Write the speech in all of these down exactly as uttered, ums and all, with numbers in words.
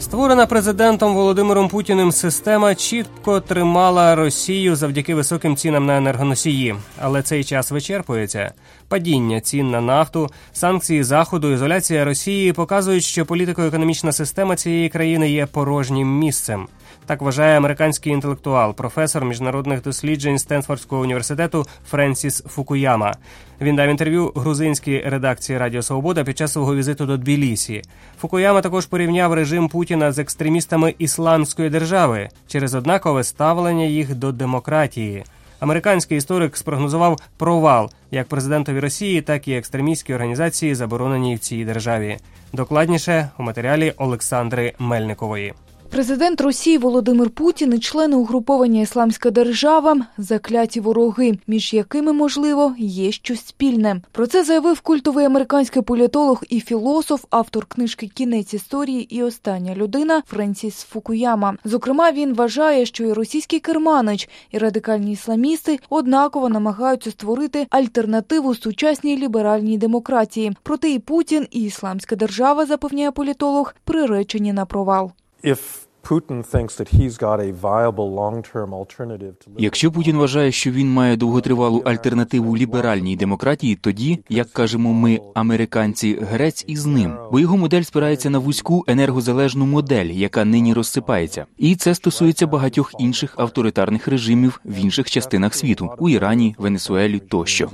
Створена президентом Володимиром Путіним система чітко тримала Росію завдяки високим цінам на енергоносії. Але цей час вичерпується. Падіння цін на нафту, санкції Заходу, ізоляція Росії показують, що політико-економічна система цієї країни є порожнім місцем. Так вважає американський інтелектуал, професор міжнародних досліджень Стенфордського університету Френсіс Фукуяма. Він дав інтерв'ю грузинській редакції Радіо Свобода під час свого візиту до Тбілісі. Фукуяма також порівняв режим Путіна з екстремістами Ісламської держави через однакове ставлення їх до демократії. Американський історик спрогнозував провал як президентові Росії, так і екстремістській організації, забороненій в цій державі. Докладніше у матеріалі Олександри Мельникової. Президент Росії Володимир Путін і члени угруповання «Ісламська держава» – закляті вороги, між якими, можливо, є щось спільне. Про це заявив культовий американський політолог і філософ, автор книжки «Кінець історії» і «Остання людина» Френсіс Фукуяма. Зокрема, він вважає, що і російський керманич, і радикальні ісламісти однаково намагаються створити альтернативу сучасній ліберальній демократії. Проте і Путін, і «Ісламська держава», запевняє політолог, приречені на провал. Якщо Путін вважає, що він має довготривалу альтернативу ліберальній демократії, тоді, як кажемо ми, американці, грець із ним. Бо його модель спирається на вузьку енергозалежну модель, яка нині розсипається. І це стосується багатьох інших авторитарних режимів в інших частинах світу – у Ірані, Венесуелі тощо.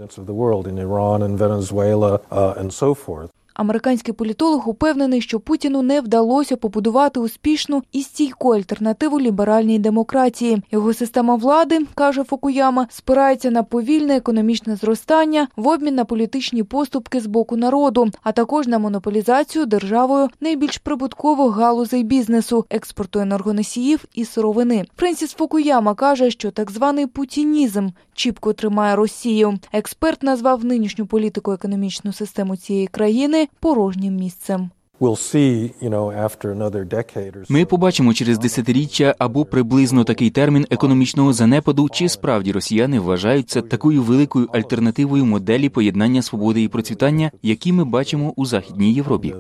Американський політолог упевнений, що Путіну не вдалося побудувати успішну і стійку альтернативу ліберальній демократії. Його система влади, каже Фукуяма, спирається на повільне економічне зростання в обмін на політичні поступки з боку народу, а також на монополізацію державою найбільш прибуткових галузей бізнесу – експорту енергоносіїв і сировини. Френсіс Фукуяма каже, що так званий путінізм чіпко тримає Росію. Експерт назвав нинішню політико-економічну систему цієї країни порожнім місцем. Ми побачимо через десятиріччя або приблизно такий термін економічного занепаду, чи справді росіяни вважають це такою великою альтернативою моделі поєднання свободи і процвітання, які ми бачимо у Західній Європі.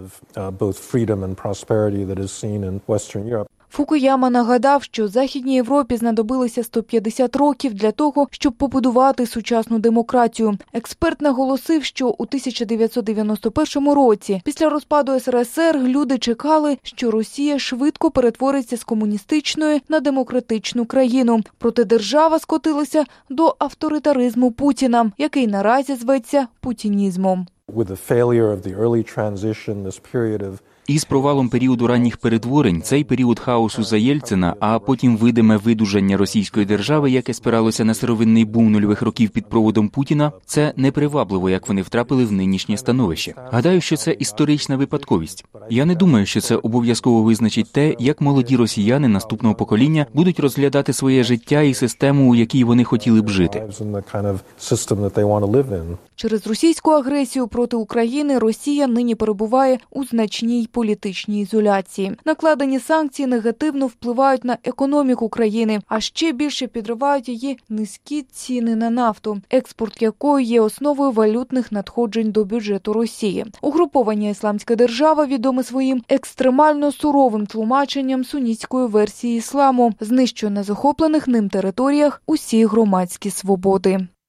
Фукуяма нагадав, що Західній Європі знадобилося сто п'ятдесят років для того, щоб побудувати сучасну демократію. Експерт наголосив, що у тисяча дев'ятсот дев'яносто першому році, після розпаду ес ер ес ер, люди чекали, що Росія швидко перетвориться з комуністичної на демократичну країну. Проте держава скотилася до авторитаризму Путіна, який наразі зветься путінізмом. Із провалом періоду ранніх перетворень, цей період хаосу за Єльцина, а потім видиме видужання російської держави, яке спиралося на сировинний бум нульових років під проводом Путіна, це непривабливо, як вони втрапили в нинішнє становище. Гадаю, що це історична випадковість. Я не думаю, що це обов'язково визначить те, як молоді росіяни наступного покоління будуть розглядати своє життя і систему, у якій вони хотіли б жити. Через російську агресію проти України Росія нині перебуває у значній політичній ізоляції. Накладені санкції негативно впливають на економіку країни, а ще більше підривають її низькі ціни на нафту, експорт якої є основою валютних надходжень до бюджету Росії. Угруповання «Ісламська держава» відоме своїм екстремально суровим тлумаченням сунітської версії ісламу, знищує на захоплених ним територіях усі громадські свободи.